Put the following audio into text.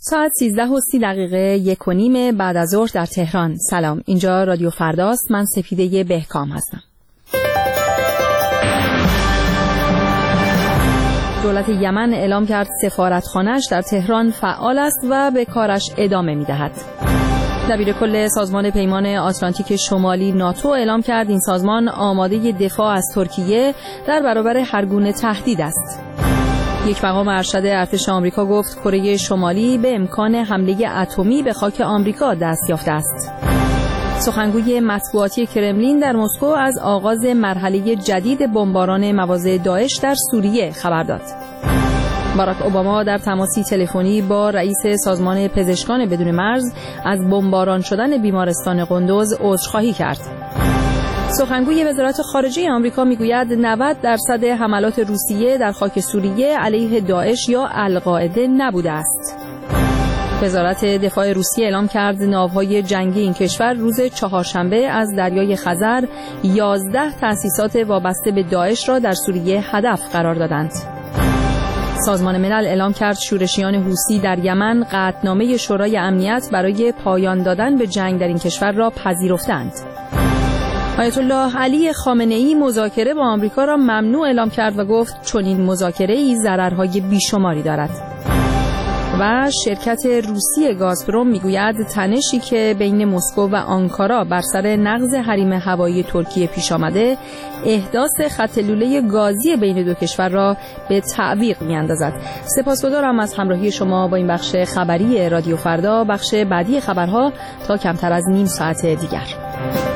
ساعت 13:30 1:30 بعد از ظهر در تهران. سلام، اینجا رادیو فرداست. من سپیده بهکام هستم. دولت یمن اعلام کرد سفارتخانه‌اش در تهران فعال است و به کارش ادامه می‌دهد. دبیرکل سازمان پیمان آتلانتیک شمالی ناتو اعلام کرد این سازمان آماده دفاع از ترکیه در برابر هر گونه تهدید است. یک مقام ارشد ارتش آمریکا گفت کره شمالی به امکان حمله اتمی به خاک آمریکا دست یافته است. سخنگوی مطبوعاتی کرملین در مسکو از آغاز مرحله جدید بمباران مواضع داعش در سوریه خبر داد. باراک اوباما در تماسی تلفنی با رئیس سازمان پزشکان بدون مرز از بمباران شدن بیمارستان قندوز عذرخواهی کرد. سخنگوی وزارت خارجه آمریکا میگوید 90% حملات روسیه در خاک سوریه علیه داعش یا القاعده نبوده است. وزارت دفاع روسیه اعلام کرد ناوهای جنگی این کشور روز چهارشنبه از دریای خزر 11 تأسیسات وابسته به داعش را در سوریه هدف قرار دادند. سازمان ملل اعلام کرد شورشیان حوثی در یمن قطعنامه شورای امنیت برای پایان دادن به جنگ در این کشور را پذیرفتند. آیت الله علی خامنه‌ای مذاکره با آمریکا را ممنوع اعلام کرد و گفت چنین مذاکره‌ای ضررهای بیشماری دارد. و شرکت روسی گازپروم میگوید تنشی که بین مسکو و آنکارا بر سر نقض حریم هوایی ترکیه پیش آمده احداث خط لوله گازی بین دو کشور را به تعویق میاندازد. سپاسگزارم از همراهی شما با این بخش خبری رادیو فردا. بخش بعدی خبرها تا کمتر از نیم ساعت دیگر.